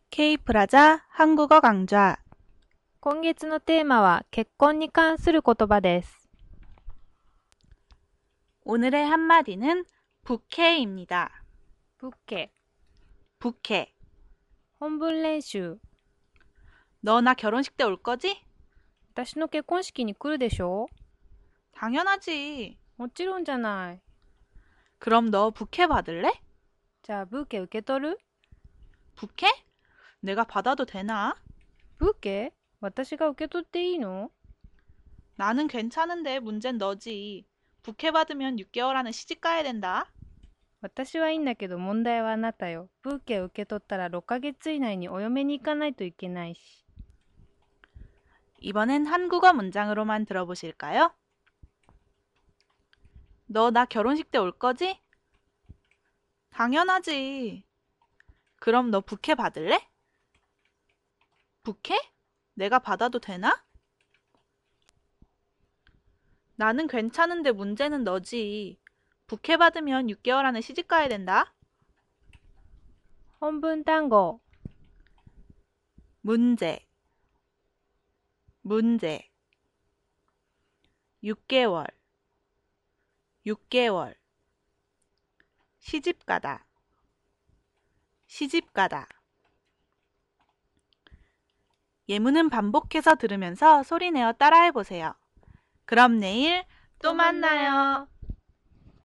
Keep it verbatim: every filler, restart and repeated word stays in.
Kプラザ한국어 강좌。 今月のテーマは結婚に関する言葉です。 오늘의 한마디는 부케입니다. 부케 부케. 本文練習。 너 나 결혼식 때 올 거지? 私の結婚式に来るでしょ？ 당연하지. もちろんじゃない。 그럼 너 부케 받을래? じゃあブーケ受け取る？ 부케? 내가 받아도 되나? ブーケ？私が受け取っていいの？ 나는 괜찮은데 문제는 너지. 부케 받으면 육 개월 안에 시집 가야 된다. 私はいいんだけど問題はあなたよ。ブーケを受け取ったらろっかげつ以内にお嫁に行かないといけないし。 이번엔 한국어 문장으로만 들어보실까요? 너 나 결혼식 때 올 거지? 당연하지. 그럼 너 부케 받을래? 부케? 내가 받아도 되나? 나는 괜찮은데 문제는 너지. 부케 받으면 육 개월 안에 시집 가야 된다. 本文単語。 문제, 문제. 육 개월, 육 개월. 시집 가다, 시집 가다. 예문은 반복해서 들으면서 소리내어 따라해 보세요. 그럼 내일 또 만나요.